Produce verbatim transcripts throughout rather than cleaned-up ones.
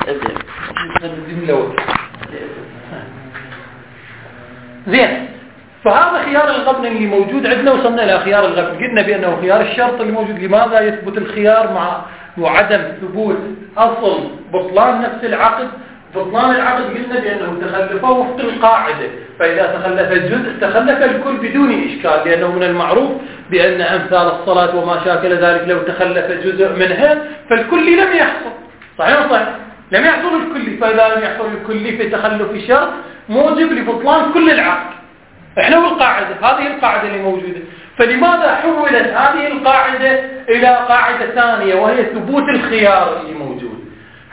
زين. فهذا خيار الغبن اللي موجود عندنا. وصلنا إلى خيار الغبن، قلنا بأنه خيار الشرط اللي موجود. لماذا يثبت الخيار مع وعدم ثبوت أصل بطلان نفس العقد؟ بطلان العقد قلنا بأنه تخلفه وفق القاعدة، فإذا تخلف الجزء تخلف الكل بدون إشكال، لأنه من المعروف بأن أمثال الصلاة وما شاكل ذلك لو تخلف جزء منها فالكل لم يحصل. صحيح صحيح لم يحصل الكل، فإذا لم يحصل الكل في تخلف الشرط موجب لبطلان كل العقد. احنا والقاعدة هذه القاعدة اللي موجودة. فلماذا حولت هذه القاعدة إلى قاعدة ثانية وهي ثبوت الخيار اللي موجود؟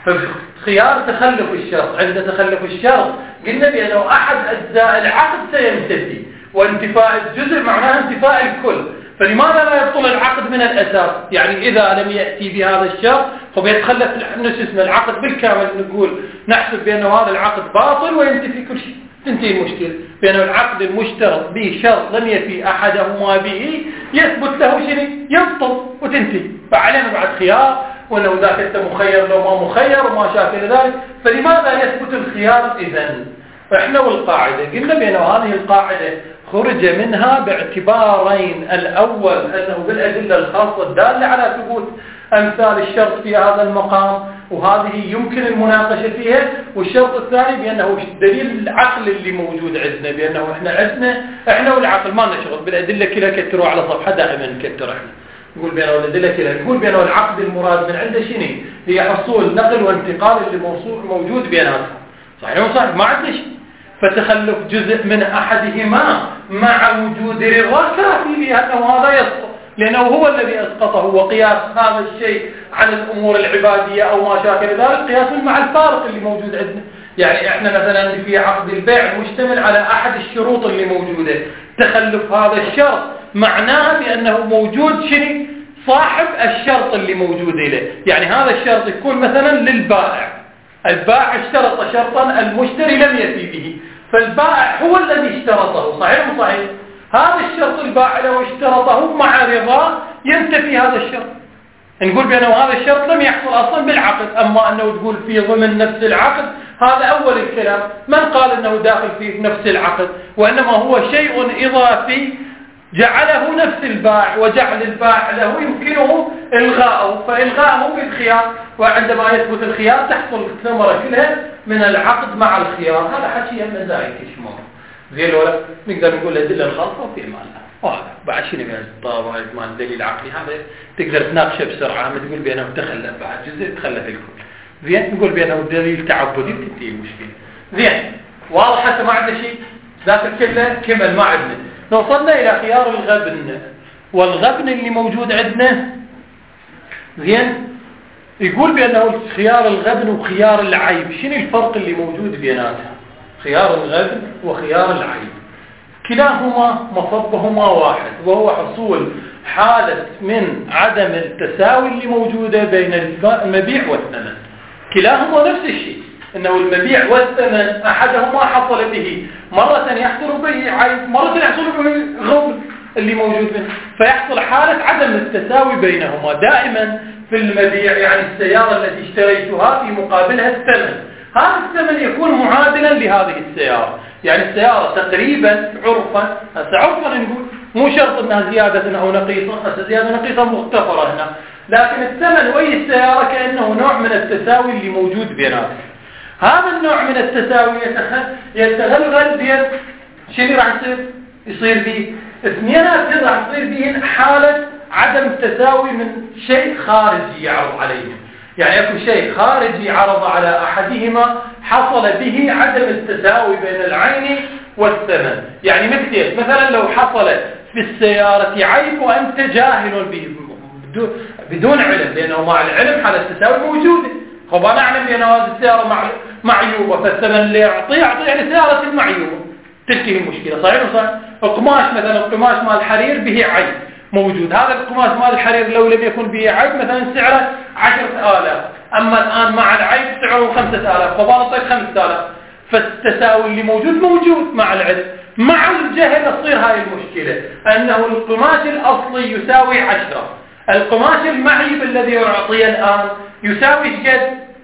فخيار تخلف الشرط، عند تخلف الشرط قلنا بأنه أحد أجزاء العقد سينتفي، وانتفاء الجزء معناه انتفاء الكل. فلماذا لا يبطل العقد من الأساس؟ يعني إذا لم يأتي بهذا الشرط فبيتخلف نسسنا العقد بالكامل، نقول نحسب بأنه هذا العقد باطل وينتفي كل شيء، تنتهي المشكلة. بأنه العقد المشترط به شرط لم يفي أحدهما به يثبت له شيء يبطل وتنتهي. فعلينا بعد خيار، وأنه ذاك أنت مخير لو ما مخير وما شاكل ذلك. فلماذا يثبت الخيار إذن؟ فإحنا والقاعدة قلنا بأنه هذه القاعدة خرج منها باعتبارين. الأول أنه بالأدلة الخاصة الدالة على ثبوت أمثال الشرط في هذا المقام، وهذه يمكن المناقشة فيها. والشرط الثاني بأنه دليل العقل اللي موجود عندنا، بأنه إحنا عندنا إحنا والعقل ما نشغل بالأدلة كلها، كتروا على صفحة دائما نكتر إحنا نقول بأنه الأدلة كلها، نقول بأنه العقد المراد من عنده شنو؟ هي حصول نقل وانتقال اللي موجود بيناتهم. صحيح وصحيح ما عنده شيء. فتخلف جزء من أحدهما مع وجود رضا كافي لأنه هذا يسقط، لأنه هو الذي أسقطه. وقياس هذا الشيء عن الأمور العبادية أو ما شاكل ذلك قياس مع الفارق اللي موجود عندنا. يعني إحنا مثلا في عقد البيع مشتمل على أحد الشروط اللي موجودة، تخلف هذا الشرط معناه بأنه موجود شيء صاحب الشرط اللي موجود له. يعني هذا الشرط يكون مثلا للبائع، البائع اشترط شرطا المشتري لم يفي به، فالبائع هو الذي اشترطه. صحيح وصحيح هذا الشرط البائع لو اشترطه مع رضا ينتفي هذا الشرط. نقول بأنه هذا الشرط لم يحصل أصلا بالعقد. أما أنه تقول في ضمن نفس العقد هذا أول الكلام. من قال أنه داخل في نفس العقد؟ وإنما هو شيء إضافي جعله نفس البائع، وجعل البائع له يمكنه إلغاءه، فإلغاءه بالخيار. وعندما يثبت الخيار تحصل الثمرة كلها من العقد مع الخيار. هذا حكي المزايا كشمار زي لولا نقدر نقول الأدلة الخاصة وفي إعمالها. واحد بعد شنو من الطابع ما الدليل العقلي هذا تقدر تناقشه بسرعة. ما تقول بأنه تخلف بعد جزء تخلف الكل. زين نقول بأنه دليل تعبدي تنتهي المشكلة. زين واضح حتى ما عندنا شيء ذات كله كمل ما عندنا. وصلنا إلى خيار الغبن. والغبن اللي موجود عندنا زين يقول بأنه خيار الغبن وخيار العيب. شنو الفرق اللي موجود بيناتها؟ خيار الغبن وخيار العيب كلاهما مصبهما واحد، وهو حصول حالة من عدم التساوي اللي موجودة بين المبيع والثمن. كلاهما نفس الشيء، انه المبيع والثمن احدهما حصل به مرة يحصل به عيب، مرة يحصل به غبن اللي موجود منه، فيحصل حالة عدم التساوي بينهما. دائما في المبيع يعني السيارة التي اشتريتها في مقابلها الثمن، هذا الثمن يكون معادلا لهذه السيارة. يعني السيارة تقريبا عرفا، عرفا نقول مو شرط انها زيادة او نقيصة، زيادة نقيصة مغتفرة هنا، لكن الثمن وهي السيارة كأنه نوع من التساوي اللي موجود بيناتهم. هذا النوع من التساوي يتغلغل بين شنو راح يصير؟ يصير به اثنينات راح يصير به حالة عدم تساوي من شيء خارجي يعرض عليه. يعني يكون شيء خارجي عرض على أحدهما حصل به عدم التساوي بين العين والثمن. يعني مثل مثلا لو حصل في السيارة عيب وأنت جاهل به بدون علم، لأنه مع العلم حالة التساوي موجودة. خب أنا أعلم بأن هذه السيارة معيوبة، فالثمن اللي يعطي يعطي يعني سيارة المعيوبة، تنتهي المشكلة. صحيح وصحيح. القماش مثلا القماش مال الحرير به عيب موجود، هذا القماش مال الحرير لو لم يكن به عيب مثلا سعره عشرة آلاف، أما الآن مع العيب سعره خمسة آلاف، فبالطيب خمسة آلاف. فالتساوي اللي موجود موجود مع العلم. مع الجهل تصير هاي المشكلة، أنه القماش الأصلي يساوي عشرة، القماش المعيب الذي يعطيه الآن يساوي قد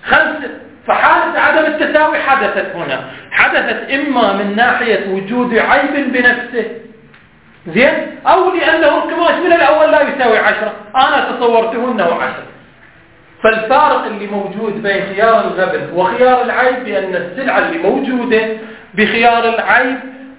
خمسة. فحالة عدم التساوي حدثت هنا، حدثت إما من ناحية وجود عيب بنفسه زين، أو لأنه القماش من الأول لا يساوي عشرة، أنا تصورته أنه عشرة. فالفارق اللي موجود بين خيار الغبن وخيار العيب بأن السلعة اللي موجودة بخيار العيب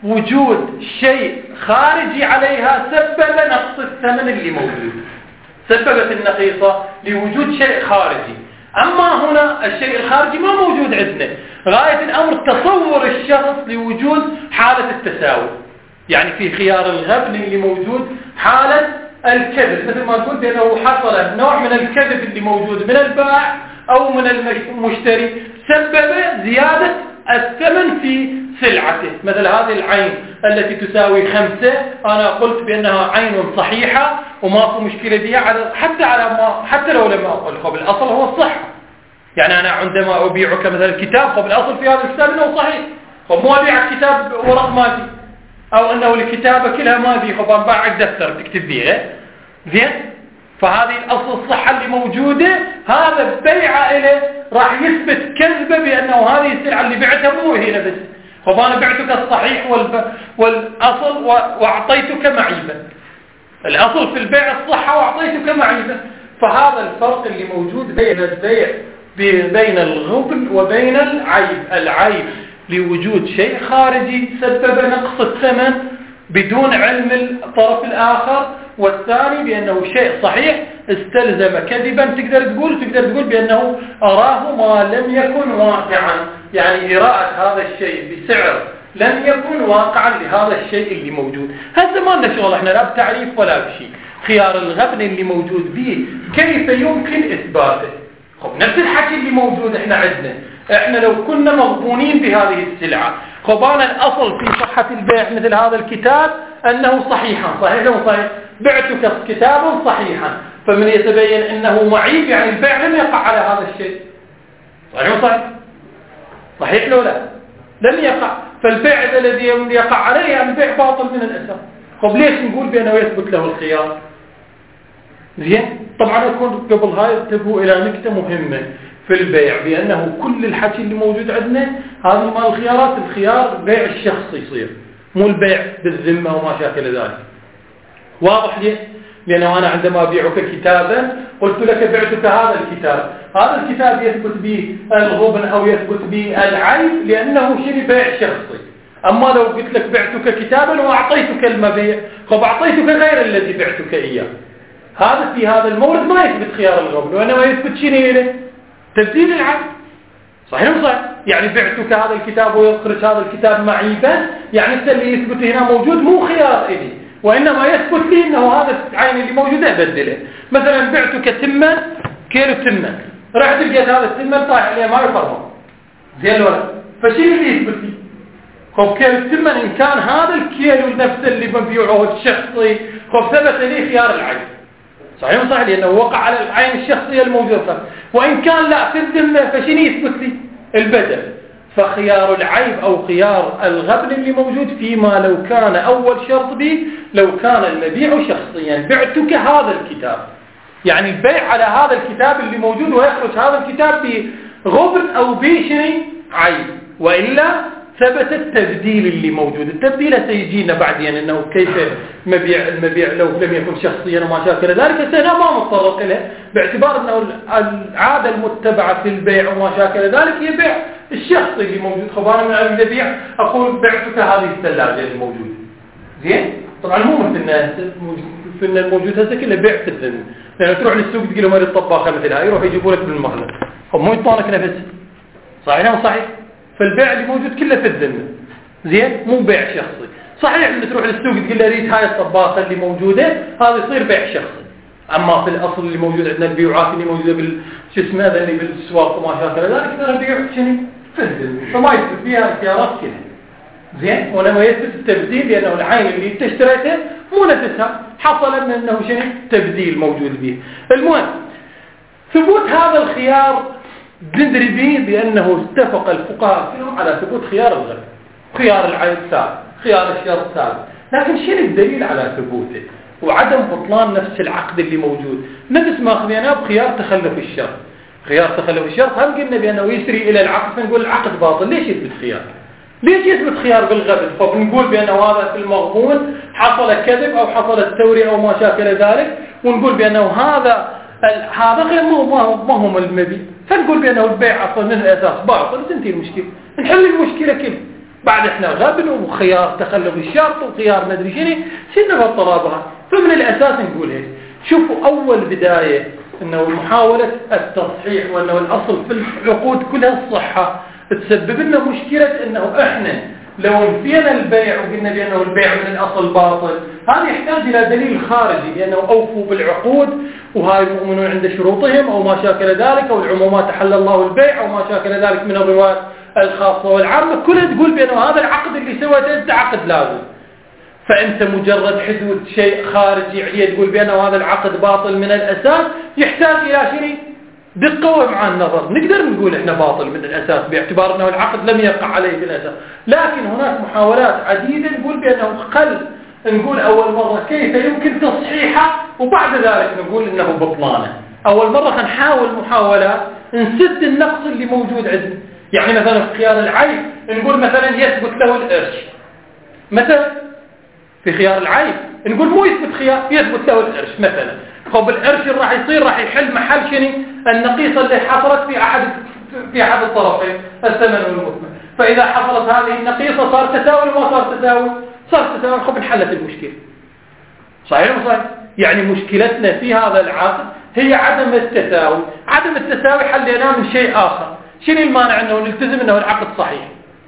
وجود شيء خارجي عليها سبب نقص الثمن اللي موجود، سببت النقيصة لوجود شيء خارجي. أما هنا الشيء الخارجي ما موجود عندنا، غاية الأمر تصور الشخص لوجود حالة التساوي. يعني في خيار الغبن اللي موجود حالة الكذب، مثل ما قلت أنه حصل نوع من الكذب اللي موجود من البائع أو من المشتري سبب زيادة الثمن في سلعته. مثل هذه العين التي تساوي خمسة، أنا قلت بأنها عين صحيحة وما في مشكلة بها، حتى على ما حتى لو لم أقل قبل الأصل هو الصحة. يعني أنا عندما أبيعك مثلا الكتاب قبل الأصل في هذا الكتاب أنه صحيح، ومو أبيع الكتاب ورق ما في، أو أنه الكتابة كلها ما في، خب أبيعك دفتر تكتب فيه زين. فهذه الأصل الصحة اللي موجودة، هذا البيع إله راح يثبت كذبة بأنه هذه السلعة اللي بعتها مو هي نفس، خب أنا بعتك الصحيح والب... والأصل وأعطيتك معيبا. الأصل في البيع الصحة وأعطيتك معيبا. فهذا الفرق اللي موجود بين البيع بين الغبن وبين العيب. العيب لوجود شيء خارجي سبب نقص الثمن بدون علم الطرف الآخر، والثاني بأنه شيء صحيح استلزم كذبا. تقدر تقول تقدر تقول بأنه أراه ما لم يكن واقعا، يعني إراءة هذا الشيء بسعر لم يكن واقعا لهذا الشيء اللي موجود. هذا ما لنا شغل، احنا لا بتعريف ولا بشيء. خيار الغبن اللي موجود به كيف يمكن إثباته؟ خب نفس الحكي اللي موجود احنا عندنا، احنا لو كنا مغبونين بهذه السلعة، خب أنا الأصل في صحة البيع مثل هذا الكتاب أنه صحيحا، صحيح أو صحيح، بعتك كتابا صحيحا، فمن يتبين أنه معيب يعني البيع لم يقع على هذا الشيء. صحيح أو صحيح؟ صحيح لو لا لم يقع، فالبيع الذي يقع عليه يعني البيع باطل من الأساس. خب ليش نقول بأنه يثبت له الخيار؟ زين. طبعا أكون قبل هاي انتبهوا إلى نكتة مهمة في البيع، بأنه كل الحكي اللي موجود عندنا هذه مال الخيارات، الخيار بيع الشخص يصير، مو البيع بالذمة وما شاكل ذلك. واضح ليه؟ لأنه أنا عندما أبيعك كتابا قلت لك بعتك هذا الكتاب، هذا الكتاب يثبت به الغبن أو يثبت به العيب لأنه شيء بيع شخصي. أما لو قلت لك بعتك كتابا وأعطيتك المبيع، خب أعطيتك غير الذي بعتك إياه، هذا في هذا المورد ما يثبت خيار الغبن، وإنما يثبت شيء تبديل العيب. صحيح ولا صحيح؟ يعني بعتك هذا الكتاب ويخرج هذا الكتاب معيبا، يعني اللي يثبت هنا موجود مو خيار إلي، وإنما يثبت لي أنه هذا العين اللي موجودة أبدله. مثلا بعتك تمة كيلو تمة، رحت لقيت هذا التمة طايح عليه ما يفرمه زين ولا، فشيء اللي يثبت لي خب كيلو التمة إن كان هذا الكيلو نفسه اللي ببيعه الشخصي، خب ثبت لي خيار العين. صحيح وصحيح؟ لأنه وقع على العين الشخصية الموجودة. وإن كان لا في الذمة فشين يثبت لي البدل. فخيار العيب أو خيار الغبن اللي موجود فيما لو كان أول شرط به لو كان المبيع شخصيا، بعتك هذا الكتاب، يعني البيع على هذا الكتاب اللي موجود ويخرج هذا الكتاب بغبن أو بشيء عيب، وإلا ثبت التبديل اللي موجود. التبديل سيجينا بعدين أنه كيف مبيع المبيع لو لم يكن شخصيا وما شاكل ذلك، سنة ما متطرق له، باعتبار أنه العادة المتبعة في البيع وما شاكل ذلك هي بيع الشخصي اللي موجود. خبانا من علم البيع أقول بعتك هذه الثلاجة الموجودة زين. طبعا مو مثلنا في الموجود هذا كله بيع في الذمة، لأنه تروح للسوق تقول لهم هذه الطباخة مثلها يروح يجيبوا لك بالمغلب، هم مو يطونك نفس. صحيح ولا صحيح؟ فالبيع اللي موجود كله في الذمة زين، مو بيع شخصي. صحيح اللي تروح للسوق تقول له ريت هاي الطباخة اللي موجودة، هذا يصير بيع شخصي. أما في الأصل اللي موجود عندنا البيوعات اللي موجودة بالش اسمه هذا اللي بالسواق وما شاكل ذلك ترى بيع شنو في الذمة، فما يثبت فيها اختيارات كلها زين، ولما يثبت التبديل لأنه العين اللي انت اشتريته مو نفسها، حصل من أنه شنو تبديل موجود به. المهم ثبوت هذا الخيار ندري به بأنه اتفق الفقهاء فيهم على ثبوت خيار الغبن، خيار العين ثابت، خيار الشرط ثابت، لكن شنو الدليل على ثبوته وعدم بطلان نفس العقد اللي موجود؟ نفس ما أخذناه بخيار تخلف الشرط. خيار تخلف الشرط هم قلنا بأنه يسري إلى العقد، فنقول العقد باطل. ليش يثبت خيار؟ ليش يثبت خيار بالغبن؟ فبنقول بأنه هذا في المغبون حصل كذب أو حصل التوري أو ما شاكل ذلك، ونقول بأنه هذا هذا غير ما هو المبيع، فنقول بأنه البيع أصلا من الأساس باطل، تنتهي المشكلة، نحل المشكلة كلها. بعد إحنا غبن وخيار تخلف الشرط وخيار ما أدري شنو سنة بالطلابها. فمن الأساس نقول هيك. شوفوا أول بداية إنه محاولة التصحيح، وإنه الأصل في العقود كلها الصحة، تسبب لنا مشكلة إنه إحنا لو نفينا البيع وقلنا بأنه البيع من الأصل باطل، هذا يحتاج إلى دليل خارجي بأنه أوفوا بالعقود وهاي المؤمنون عند شروطهم أو ما شاكل ذلك، أو العمومات حل الله البيع أو ما شاكل ذلك من الروايات الخاصة والعامة، كلها تقول بأنه هذا العقد اللي سويته أنت عقد لازم. فأنت مجرد حدوث شيء خارجي عليه تقول بأنه هذا العقد باطل من الأساس، يحتاج إلى شيء دقة ومع النظر. نقدر نقول إحنا باطل من الأساس باعتبار أنه العقد لم يقع عليه بالأساس، لكن هناك محاولات عديدة نقول بأنه قل نقول أول مرة كيف يمكن تصحيحه، وبعد ذلك نقول إنه بطلانه. أول مرة نحاول محاولات نسد النقص اللي موجود عندنا. يعني مثلا في خيار العيب نقول مثلا يثبت له الإرش، مثلا في خيار العيب نقول مو يثبت خيار، يثبت له الإرش مثلا. خب الإرش راح يصير راح يحل محل شنو النقيصة اللي حصلت في أحد في أحد الطرفين الثمن والمثمن. فإذا حصلت هذه النقيصة صار تساوي وما صار تساوي؟ صار تساوي. خب انحلت المشكلة. صحيح ولا صحيح؟ يعني مشكلتنا في هذا العقد هي عدم التساوي. عدم التساوي حليناه من شيء آخر. شنو المانع انه نلتزم انه العقد صحيح؟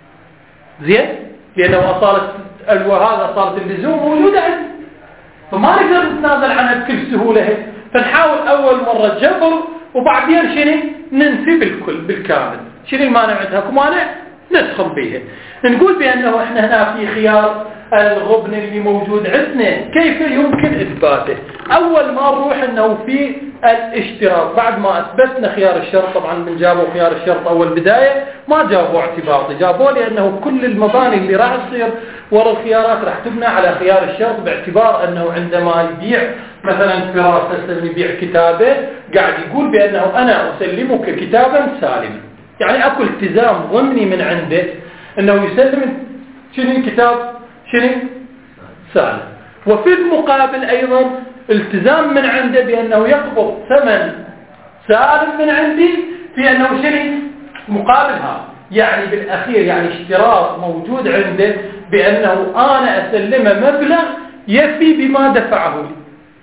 زين؟ لأنه أصالة وهذا صارت اللزوم موجودة عندنا، فما نقدر نتنازل عنها بكل سهولة هيك. فنحاول أول مرة جبر وبعدين شنو ننفي بالكل بالكامل. شنو المانع عندها؟ كمانع ندخل بيها. نقول بأنه احنا هنا في خيار الغبن اللي موجود عندنا كيف يمكن إثباته؟ أول ما نروح أنه في الاشتراط، بعد ما أثبتنا خيار الشرط، طبعا من جابوا خيار الشرط أول بداية ما جابوا اعتباطي، جابوا لأنه كل المباني اللي راح تصير وراء الخيارات راح تبنى على خيار الشرط، باعتبار أنه عندما يبيع مثلا فراس تسلم يبيع كتابه قاعد يقول بأنه أنا أسلمك كتابا سالما، يعني أكو التزام ضمني من عنده أنه يسلم شنو كتاب شنو سالم. وفي المقابل أيضا التزام من عنده بأنه يقبض ثمن سالم من عندي في أنه شنو مقابلها، يعني بالأخير يعني اشتراط موجود عنده بأنه أنا أسلمه مبلغ يفي بما دفعه لي،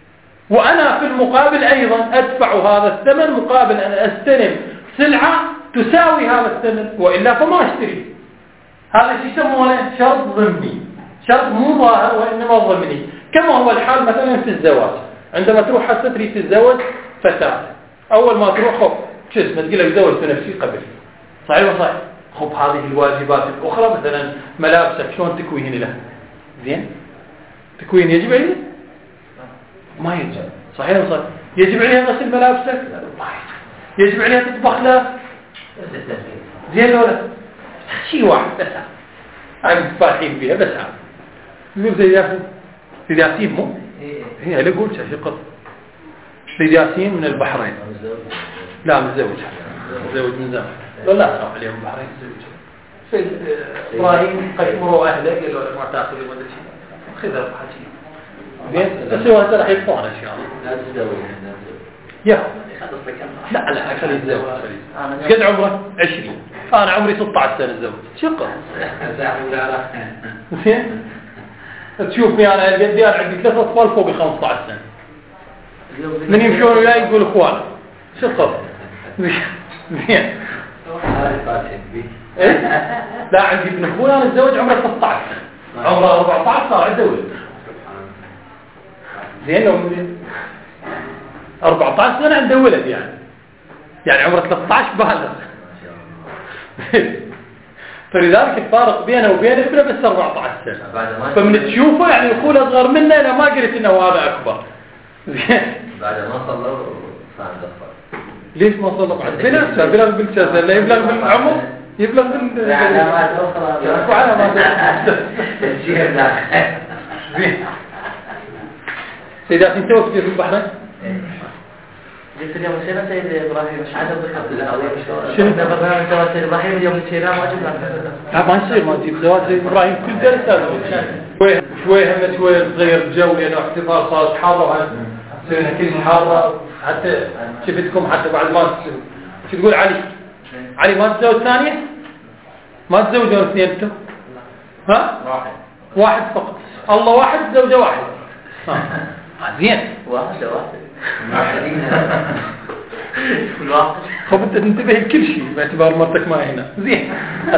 وأنا في المقابل أيضا أدفع هذا الثمن مقابل أن أستلم سلعة تساوي هذا الثمن، وإلا فما أشتري. هذا شيء يسمونه شرط ضمني، شرط مو ظاهر وإنما ضمني. كما هو الحال مثلا في الزواج، عندما تروح حتى تريد تتزوج فتاة، أول ما تروح خب شو اسمه تقول لك زوجت نفسي قبل، صحيح ولا صحيح؟ خب هذه الواجبات الأخرى مثلا ملابسك شلون تكوين له؟ زين؟ تكوين يجب عليه؟ ما يجب، صحيح ولا صحيح؟ يجب عليه غسل ملابسك؟ ما يجب. يجب عليه تطبخ له؟ زين ولا؟ شيء واحد بس عم فاتحين فيها بس عم يقول زي ياسين سيد ياسين مو هي اللي قلت شيء قط سيد ياسين من البحرين لا متزوج متزوج من زمان لا لا صار عليهم البحرين متزوج سيد إبراهيم قيمروا أهله قالوا ما تأخذ ولا شيء خذها بحكي زين بس هو هذا راح يطلعنا إن شاء الله لا تتزوج يا لا لا خليه يتزوج قد عمره عشرين أنا عمري ستة عشر سنة الزوج شقة زين تشوفني أنا قدي أنا عندي ثلاثة أطفال فوق خمسة عشر سنة من يمشون وياي يقول إخوان شقة زين لا عندي ابن أخوي أنا الزوج عمره ستة عشر سنة عمره أربعة عشر صار عنده ولد زين لو أربعة عشر سنة عنده ولد يعني يعني عمره ثلاثة عشر بالغ فلذلك الفارق بينه وبين ابنه بس أربعة عشر سنة فمن تشوفه يعني أخوه أصغر منه أنا ما قلت إنه هذا أكبر بعد ما صلوا صار أكبر ليش ما صلوا بعد بنفسه بلغ بالجزء لا يبلغ بالعمر يبلغ بال علامات أخرى يعرفوا علامات الشيء لا سيداتي انت وقت في البحرين جبت اليوم سينا سيد إبراهيم مش عدد ذكر شنو؟ برنامج زواج سيد إبراهيم اليوم سينا ما جبنا لا ما يصير ما تجيب زواج سيد إبراهيم كل درس شوي شوي هم شوي تغير الجو لأنه احتفال صارت حارة وهذا سوينا كل حارة حتى شفتكم حتى بعد ما تسوي شو تقول علي؟ علي ما تزوج ثانية؟ ما تزوجون اثنين انتم؟ ها؟ واحد واحد فقط الله واحد زوجة واحد زين واحد واحد واحدين الواحد خب انت تنتبه لكل شيء باعتبار مرتك ما هنا زين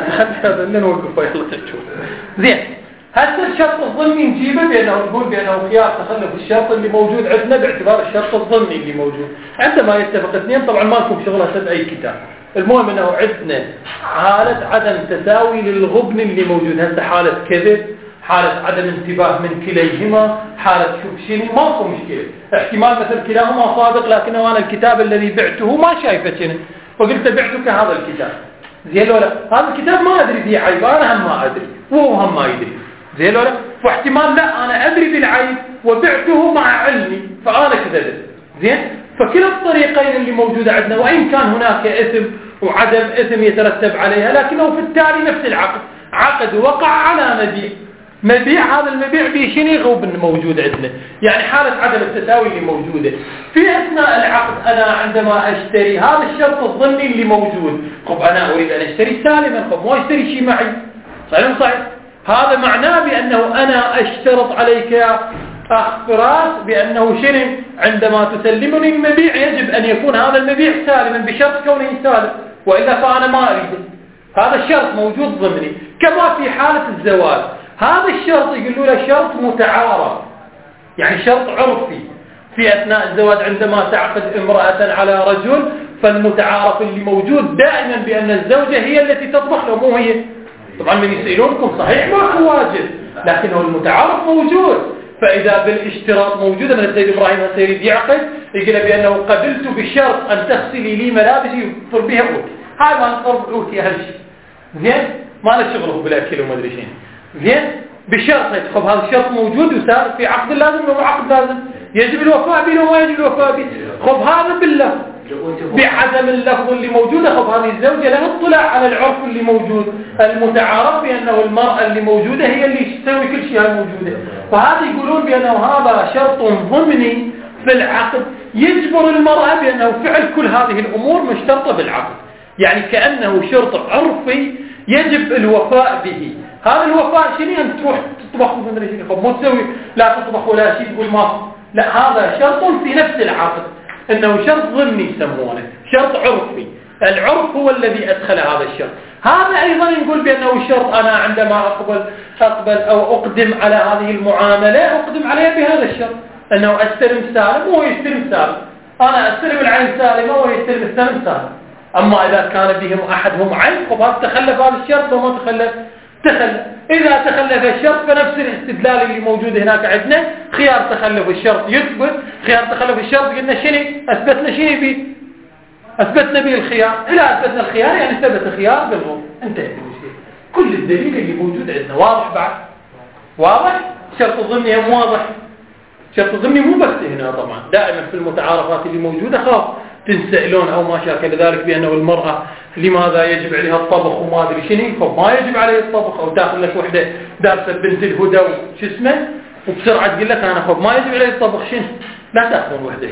هذا اللي نوقف يلا تشوف زين هذا الشرط الظني نجيبه بانه نقول بانه خيار تخلف الشرط اللي موجود عندنا باعتبار الشرط الظني اللي موجود عندما يتفق اثنين طبعا ما لكم شغله سد اي كتاب المهم انه عندنا حالة عدم تساوي للغبن اللي موجود هسه حالة كذب حالة عدم انتباه من كليهما حالة شوف شنو ماكو مشكلة احتمال مثل كلاهما صادق لكنه انا الكتاب الذي بعته ما شايفه شنو فقلت بعتك هذا الكتاب زين ولا هذا الكتاب ما ادري فيه عيب انا هم ما ادري وهو هم ما يدري زين ولا واحتمال لا انا ادري بالعيب وبعته مع علمي فانا كذبت زين فكلا الطريقين اللي موجودة عندنا وإن كان هناك إثم وعدم إثم يترتب عليها لكنه في التالي نفس العقد عقد وقع على مبيع مبيع هذا المبيع به شنو غبن موجود عندنا يعني حالة عدم التساوي اللي موجودة في أثناء العقد أنا عندما أشتري هذا الشرط الظني اللي موجود خب أنا أريد أن أشتري سالما خب ما أشتري شيء معي صحيح صحيح هذا معناه بأنه أنا أشترط عليك يا أخ فراس بأنه شنو عندما تسلمني المبيع يجب أن يكون هذا المبيع سالما بشرط كونه سالم وإلا فأنا ما أريده هذا الشرط موجود ضمني كما في حالة الزواج هذا الشرط يقولوا له شرط متعارف يعني شرط عرفي في أثناء الزواج عندما تعقد امرأة على رجل فالمتعارف اللي موجود دائما بأن الزوجة هي التي تطبخ له مو هي طبعا من يسألونكم صحيح ما هو واجب لكنه المتعارف موجود فإذا بالاشتراط موجودة من السيد إبراهيم السيد يعقد يقول بأنه قبلت بشرط أن تغسلي لي ملابسي وتطر بها أوتي هاي ما نطر أوتي أهل شيء زين ما له شغله بالأكل وما أدري شيء زين بشرط خب هذا الشرط موجود وصار في عقد لازم وعقد لازم يجب الوفاء به وما يجب الوفاء به خب هذا باللفظ بعدم اللفظ اللي موجود خب هذه الزوجة لها اطلاع على العرف اللي موجود المتعارف بأنه المرأة اللي موجودة هي اللي تسوي كل شيء موجودة فهذا يقولون بأنه هذا شرط ضمني في العقد يجبر المرأة بأنه فعل كل هذه الأمور مشترطة بالعقد يعني كأنه شرط عرفي يجب الوفاء به هذا الوفاء شنو أن تروح تطبخ ومدري شنو خب مو تسوي لا تطبخ ولا شيء تقول ما لا هذا شرط في نفس العقد انه شرط ضمني يسمونه شرط عرفي العرف هو الذي ادخل هذا الشرط هذا ايضا نقول بانه الشرط انا عندما اقبل اقبل او اقدم على هذه المعامله اقدم عليها بهذا الشرط انه استلم سالم وهو يستلم سالم انا استلم العين سالمه وهو يستلم السلم سالم اما اذا كان بهم احدهم عين فقد تخلف هذا الشرط وما تخلف تخلف إذا تخلف الشرط فنفس الاستدلال اللي موجود هناك عندنا خيار تخلف الشرط يثبت خيار تخلف الشرط قلنا شنو أثبتنا شنو بيه أثبتنا به الخيار إذا أثبتنا الخيار يعني ثبت خيار بالغض انتهت المشكلة كل الدليل اللي موجود عندنا واضح بعد واضح شرط الضمني هم واضح شرط الضمني مو بس هنا طبعا دائما في المتعارفات اللي موجودة خاف تنسألون أو ما شاكل ذلك بأنه المرأة لماذا يجب عليها الطبخ وما أدري شنو خب ما يجب عليها الطبخ أو تأخذ لك وحدة دارسة بنت الهدى وش اسمه وبسرعة تقول لك أنا خب ما يجب عليها الطبخ شنو لا تأخذون وحدة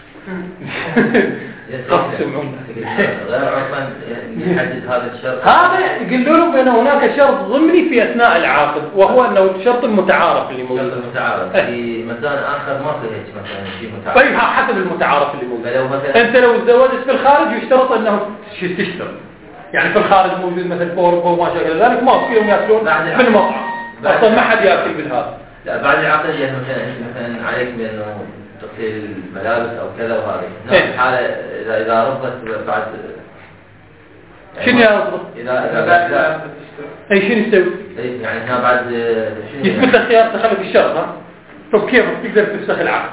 يسمعون غير عرفا يحدد هذا الشرط هذا يقولوا لهم بأن هناك شرط ضمني في أثناء العقد وهو أنه الشرط المتعارف اللي موجود الشرط المتعارف في مكان آخر ما في هيك مثلا شيء متعارف طيب حسب المتعارف اللي موجود لو مثلا أنت لو تزوجت في الخارج يشترط أنه تشترط يعني في الخارج موجود مثل فورك وما شابه ذلك ما فيهم يأكلون في المطعم أصلا ما حد يأكل بالهذا لا بعد العقد يعني مثلا مثلا عليك بأنه تغسيل الملابس أو كذا وهذه نفس الحالة إذا إذا رفضت بعد شنو يا رفض؟ إذا إذا أي شنو يسوي؟ يعني هنا بعد يثبت لك خيار تخلف الشرط ها؟ طب كيف تقدر تفسخ العقد؟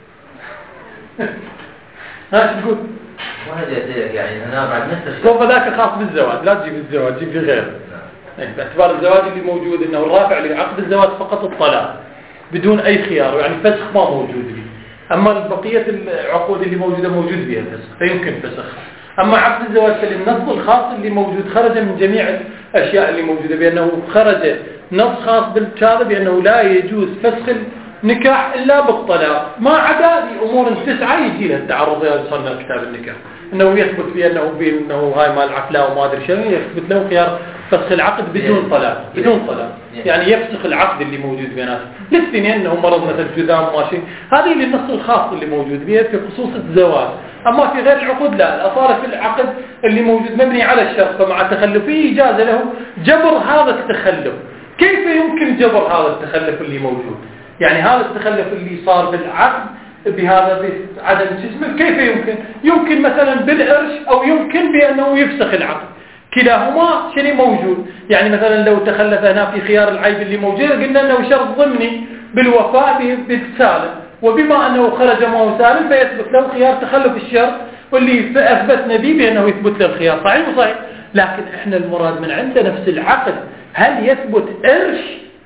ها شو تقول؟ ما هدي أسألك يعني هنا بعد نفس الشيء طب ذاك خاص بالزواج لا تجيب الزواج جيب لي غيره باعتبار الزواج اللي موجود انه الرافع لعقد الزواج فقط الطلاق بدون اي خيار يعني فسخ ما موجود لي أما بقية العقود اللي موجودة موجود بها الفسخ فيمكن فسخ. أما عقد الزواج فالنص الخاص اللي موجود خرج من جميع الأشياء اللي موجودة بأنه خرج نص خاص بالكتابة بأنه لا يجوز فسخ النكاح إلا بالطلاق، ما عدا لأمور تسعة يجي له التعرض إلى صنع كتاب النكاح أنه يثبت بأنه بأنه هاي مال عفلة وما أدري شيء، يثبت له خيار فسخ العقد بدون طلاق بدون طلاق يعني يفسخ العقد اللي موجود بيناتهم للاثنين أنه مرض مثل جذام ماشي. هذه للنص الخاص اللي موجود بها في خصوص الزواج. أما في غير العقود لا، الأصالة في العقد اللي موجود مبني على الشرط فمع تخلفه إجازة له جبر هذا التخلف. كيف يمكن جبر هذا التخلف اللي موجود؟ يعني هذا التخلف اللي صار بالعقد بهذا عدم جسمه كيف يمكن؟ يمكن مثلا بالعرش أو يمكن بأنه يفسخ العقد، كلاهما شيء موجود. يعني مثلا لو تخلف هنا في خيار العيب اللي موجود قلنا أنه شرط ضمني بالوفاء بالسالم، وبما أنه خرج ما هو سالم فيثبت له خيار تخلف الشرط واللي أثبتنا به بأنه يثبت له الخيار. صحيح وصحيح. لكن إحنا المراد من عند نفس العقد هل يثبت إرش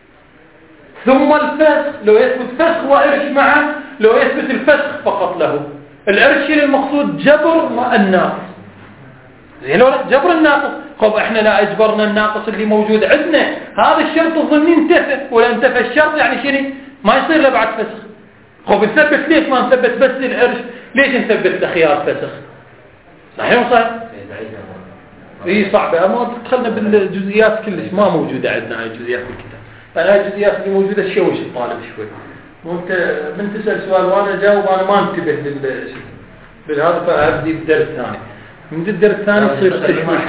ثم الفسخ؟ لو يثبت فسخ وإرش معه، لو يثبت الفسخ فقط له الإرش المقصود جبر الناقص. زين ولا جبر الناقص؟ خب احنا لا اجبرنا الناقص اللي موجود عندنا، هذا الشرط الضمني انتفى، ولا انتفى الشرط يعني شنو؟ ما يصير له بعد فسخ. خب نثبت ليش ما نثبت بس الإرش؟ ليش نثبت لخيار فسخ؟ صحيح وصحيح؟ اي صعبة، ما دخلنا بالجزئيات كلش ما موجودة عندنا هاي الجزئيات بالكتاب. فأنا هاي الجزئيات اللي موجودة تشوش الطالب شوي. وانت من تسأل سؤال وانا جاوب انا ما انتبه لل بالهذا فابدي بالدرس الثاني. من الدرس الثاني يصير تشويش.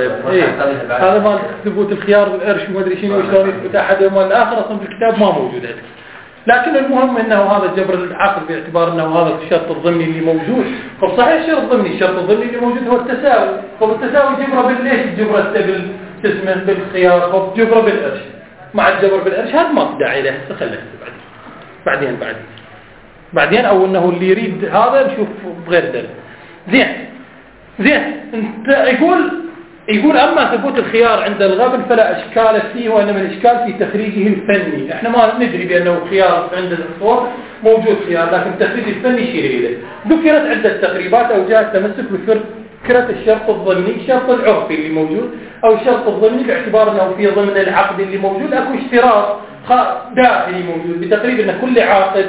هذا مال ثبوت الخيار والقرش وما ادري شنو وشلون يثبت احدهما الاخر اصلا بالكتاب ما موجود عندك. لكن المهم انه هذا جبر العقد باعتبار انه هذا الشرط الضمني اللي موجود. طب صحيح الشرط الضمني الشرط الضمني اللي موجود هو التساوي. طب التساوي جبره بالليش جبره بال اسمه بالخيار طب جبره بالقرش. مع الجبر بالقرش هذا ما في داعي له خليه بعدين بعدين بعدين بعدين او انه اللي يريد هذا نشوف بغير درس. زين زين انت يقول يقول اما ثبوت الخيار عند الغبن فلا اشكال فيه، وانما الاشكال في تخريجه الفني. احنا ما ندري بانه خيار عند الاصوات موجود خيار، لكن التخريج الفني شيء له. ذكرت عدة تقريبات او جاء التمسك بفكرة الشرط الظني، الشرط العرفي اللي موجود او الشرط الظني باعتبار انه في ضمن العقد اللي موجود اكو اشتراط داخلي موجود بتقريب ان كل عاقد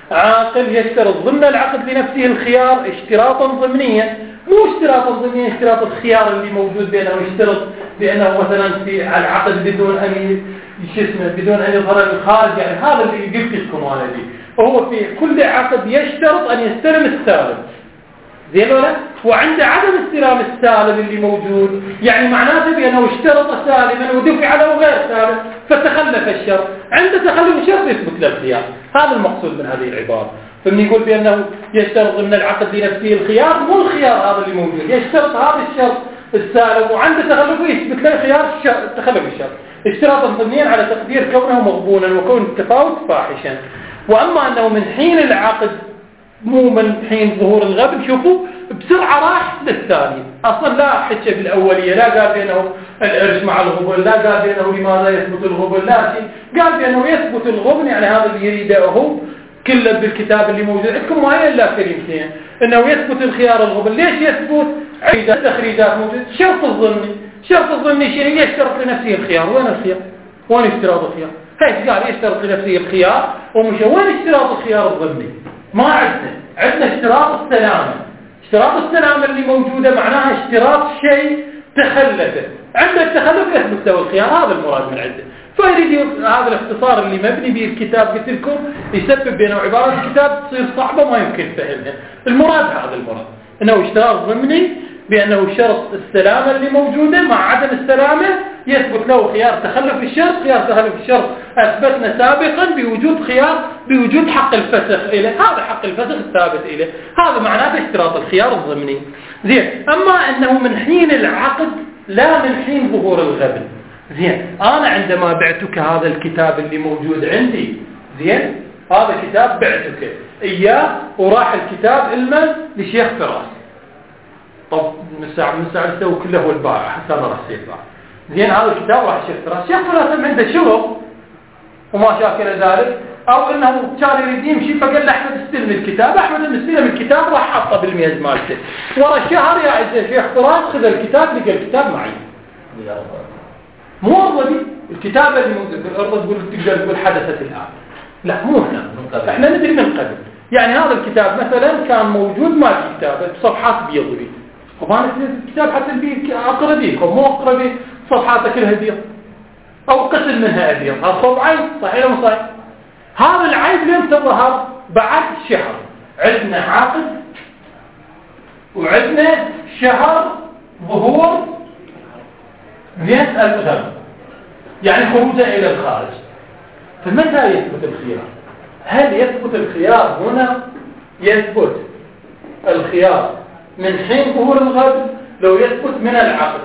عاقل يشترط ضمن العقد لنفسه الخيار اشتراطا ضمنيا، مو اشتراطا ضمنيا اشتراط الخيار اللي موجود بأنه يشترط بأنه مثلا في العقد بدون أن اسمه بدون أن يظهر الخارج. يعني هذا اللي قلت لكم أنا دي، وهو في كل عقد يشترط أن يستلم السالم. زين ولا؟ وعند عدم استلام السالم اللي موجود يعني معناته بأنه اشترط سالما ودفع له غير سالم فتخلف الشرط. عند تخلف الشرط يثبت له الخيار. هذا المقصود من هذه العبارة. فمن يقول بأنه يشترط ضمن العقد لنفسه الخيار، مو الخيار هذا اللي موجود، يشترط هذا الشرط السالم وعند تخلفه يثبت له خيار تخلف الشرط اشتراطا ضمنيا على تقدير كونه مغبونا وكون التفاوت فاحشا. وأما أنه من حين العقد مو من حين ظهور الغبن، شوفوا بسرعة راح للثاني. أصلا لا حكى بالأولية، لا قال بأنه الإرش مع الغبن، لا قال بأنه لماذا يثبت الغبن، لا شيء قال بأنه يثبت الغبن. يعني هذا اللي يريده هو كله بالكتاب اللي موجود عندكم ما هي إلا كلمتين، إنه يثبت الخيار الغبن. ليش يثبت؟ عدة تخريجات موجود. شرط الظني، شرط الظني شيء يشترط لنفسه الخيار. وين الخيار؟ وين اشتراط الخيار؟ هيك قال يشترط لنفسه الخيار ومش وين اشتراط الخيار الظني؟ ما عندنا عندنا اشتراط السلامة. اشتراط السلامة اللي موجودة معناها اشتراط شيء تخلفه، عند التخلف يثبت له الخيار. هذا المراد من عنده. فيريد هذا الاختصار اللي مبني به الكتاب قلت لكم يسبب بينه عبارة الكتاب تصير صعبة ما يمكن فهمها. المراد هذا المراد انه اشتراط ضمني بانه شرط السلامة اللي موجودة مع عدم السلامة يثبت له خيار تخلف الشرط. خيار تخلف الشرط اثبتنا سابقا بوجود خيار بوجود حق الفسخ إليه، هذا حق الفسخ الثابت إليه. هذا معناه اشتراط الخيار الضمني. زين. اما انه من حين العقد لا من حين ظهور الغبن. زين. أنا عندما بعتك هذا الكتاب اللي موجود عندي، زين، هذا كتاب بعتك إياه وراح الكتاب إلما لشيخ فراس. طب من ساعة من ساعة نسوي كله هو البائع حتى أنا راح الشيخ بائع. زين. هذا الكتاب راح الشيخ فراس. شيخ فراس عنده شغل وما شاكل ذلك أو أنه كان يريد يمشي فقال لأحمد استلم الكتاب. أحمد استلم الكتاب راح حطه بالميز مالته. ورا شهر يا شيخ فراس خذ الكتاب لقى الكتاب معي. مو أرضي الكتابة اللي موجودة الأرض تقول تقدر تقول حدثت الآن. لا مو هنا. إحنا ندري من قبل. يعني هذا الكتاب مثلا كان موجود ما في كتابة صفحات بيض بيض. وأنا الكتاب حتى البيض أقرأ بيه أو مو أقرأ بيه صفحاته كلها بيض. أو قسم منها أبيض. هذا صوب عيب صحيح ولا صحيح؟ هذا العيب لين تظهر بعد شهر. عندنا عقد وعندنا شهر ظهور زين الغم يعني خروجه إلى الخارج. فمتى يثبت الخيار؟ هل يثبت الخيار هنا؟ يثبت الخيار من حين ظهور الغم لو يثبت من العقد.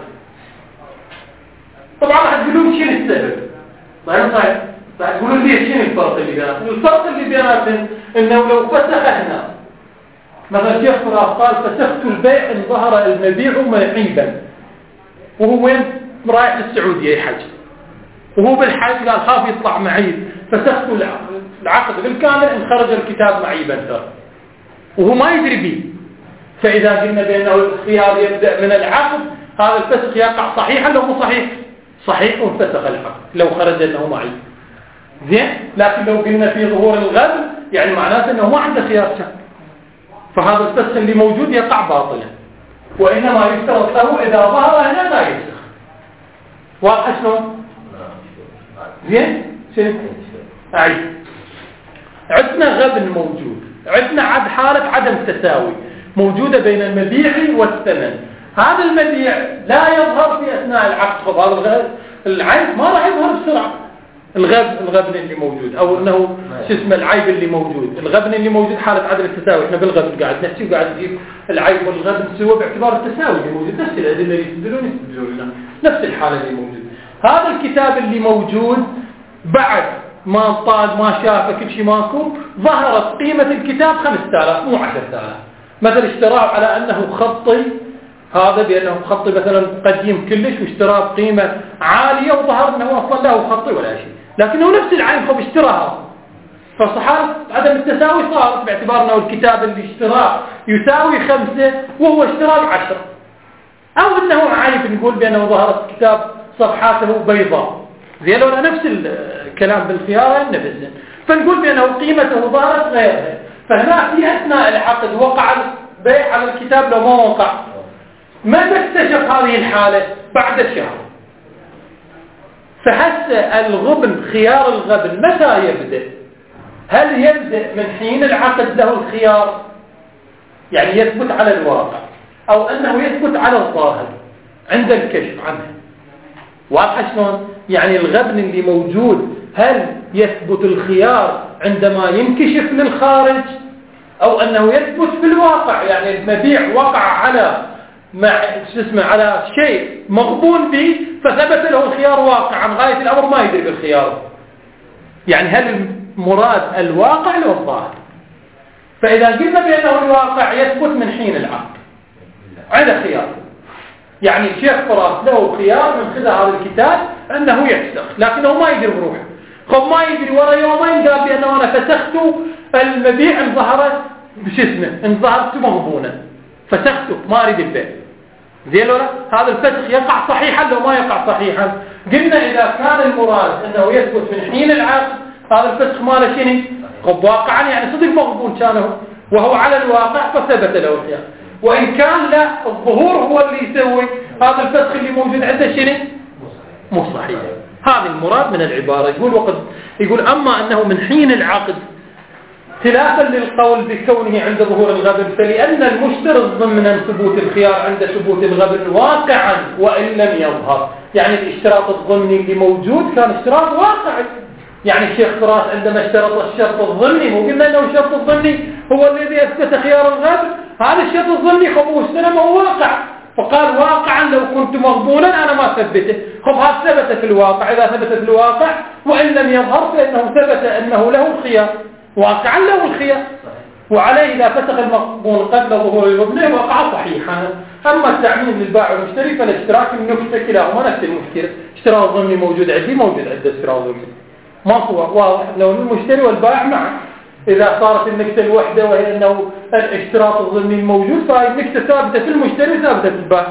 طبعا راح تقولون شنو السبب؟ صحيح صحيح راح تقولون ليه شنو الفرق اللي بيناتهم؟ الفرق اللي بيناتهم انه لو فسخ هنا مثلا شيخ فراس قال فسخت البيع ان ظهر المبيع محيبا وهو وين؟ رايح للسعوديه يحج وهو بالحج قال خاف يطلع معيب فسخت العقد بالكامل ان خرج الكتاب معيبا ترى وهو ما يدري به. فاذا قلنا بانه الخيار يبدا من العقد هذا الفسخ يقع صحيحا لو مو صحيح؟ صحيح وانفسخ العقد لو خرج انه معي زين. لكن لو قلنا في ظهور الغبن يعني معناته انه ما عنده خيار شك فهذا الفسخ اللي موجود يقع باطلا وانما يشترط له اذا ظهر هنا لا يفسخ. واضح شلون؟ زين شنو؟ اعيد. عندنا غبن موجود عندنا عد حاله عدم تساوي موجوده بين المبيع والثمن. هذا المبيع لا يظهر في أثناء العقد. هذا العيب ما راح يظهر بسرعة. الغبن الغبن اللي موجود أو أنه شو اسمه العيب اللي موجود. الغبن اللي موجود حالة عدم التساوي. إحنا بالغبن قاعد نحكي وقاعد نجيب العيب والغبن سوا باعتبار التساوي اللي موجود. نفس الأدلة اللي يستدلون يستدلون لنا نفس الحالة اللي موجود. هذا الكتاب اللي موجود بعد ما طال ما شافه كل شيء ماكو ظهرت قيمة الكتاب خمسة آلاف مو عشرة آلاف. مثلا اشتراه على أنه خطي هذا بأنه خطي مثلا قديم كلش واشتراه بقيمة عالية وظهر أنه أصلا له خطي ولا شيء لكنه نفس العين خب اشتراها فصحارة عدم التساوي صارت باعتبار أنه الكتاب اللي اشتراه يساوي خمسة وهو اشتراه بعشرة أو أنه عيب نقول بأنه ظهرت كتاب صفحاته بيضاء زين ولا نفس الكلام بالخيار نفسه فنقول بأنه قيمته ظهرت غيرها. فهنا في أثناء العقد وقع البيع على الكتاب لو ما وقع. متى اكتشف هذه الحالة؟ بعد الشهر. فحتى الغبن خيار الغبن متى يبدأ؟ هل يبدأ من حين العقد له الخيار يعني يثبت على الواقع أو أنه يثبت على الظاهر عند الكشف عنه؟ واضح شلون؟ يعني الغبن اللي موجود هل يثبت الخيار عندما ينكشف للخارج أو أنه يثبت في الواقع يعني المبيع وقع على مع اسمه على شيء مغبون به فثبت له الخيار واقعا غاية الأمر ما يدري بالخيار. يعني هل المراد الواقع لو الظاهر؟ فإذا قلنا بأنه الواقع يثبت من حين العقد على خيار يعني الشيخ فراس له خيار من خلال هذا الكتاب أنه يفسخ لكنه ما يدري بروحه خب ما يدري ورا يومين قال بأنه أنا فسخت المبيع ان ظهرت بش اسمه ان ظهرت مغبونا فسخته ما أريد البيع زين ولا هذا الفسخ يقع صحيحا لو ما يقع صحيحا. قلنا إذا كان المراد أنه يثبت من حين العقد هذا الفسخ ماله شنو خب واقعا يعني صدق مغبون كانه وهو على الواقع فثبت له الخيار. وإن كان لا الظهور هو اللي يسوي هذا الفسخ اللي موجود عنده شنو مو صحيح. هذا المراد من العبارة. يقول وقد يقول أما أنه من حين العقد خلافا للقول بكونه عند ظهور الغبن فلأن المشترط ضمن ثبوت الخيار عند ثبوت الغبن واقعا وإن لم يظهر. يعني الاشتراط الضمني اللي موجود كان اشتراط واقعي. يعني الشيخ فراس عندما اشترط الشرط الضمني مو قلنا أنه الشرط الضمني هو الذي أثبت خيار الغبن هذا الشرط الضمني خبوه السنة هو واقع فقال واقعا لو كنت مغبونا أنا ما ثبته خب هذا ثبت في الواقع. إذا ثبت في الواقع وإن لم يظهر فإنه ثبت أنه له الخيار واقعا له الخيار وعليه إذا فسخ المغبون قبل ظهور الغبن وقع صحيحا. أما التعميم للبائع والمشتري فالاشتراك النكتة كلاهما نفس المشكلة. اشتراء الضمني موجود عندي موجود عند اشتراء الضمني ماكو واضح لو المشتري والبائع معا. إذا صارت النكتة الوحدة وهي أنه الاشتراط الضمني موجود فهي النكتة ثابتة في المشتري ثابتة في البائع.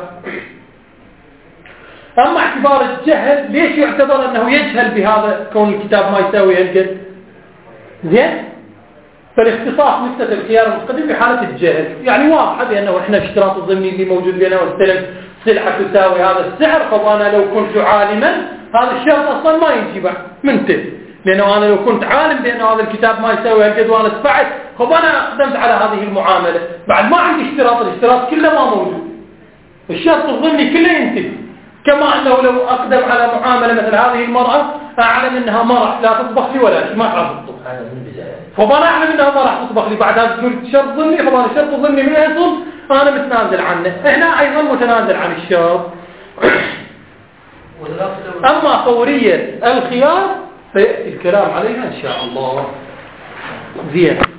أما اعتبار الجهل ليش يعتبر أنه يجهل بهذا كون الكتاب ما يساوي هالقد زين؟ فالاختصاص نكتة الخيار المتقدم في حالة الجهل يعني واضحة بأنه إحنا الاشتراط الضمني اللي موجود بينه واستلم سلعة تساوي هذا السعر فأنا لو كنت عالما هذا الشرط أصلا ما يجي بعد منتهي لأنه أنا لو كنت عالم بأن هذا الكتاب ما يساوي هالقد وأنا دفعت خب أنا أقدمت على هذه المعاملة بعد ما عندي اشتراط الاشتراط كله ما موجود الشرط الضمني كله ينتهي كما أنه لو أقدم على معاملة مثل هذه المرأة أعلم أنها مرأة لا تطبخ لي ولا شيء ما تعرف تطبخ فأنا أعلم أنها مرأة تطبخ لي بعد هذا تقول شرط ضمني فأنا شرط ضمني من أصل أنا متنازل عنه إحنا أيضا متنازل عن الشرط. أما فورية الخيار فيأتي الكلام عليها إن شاء الله. زين.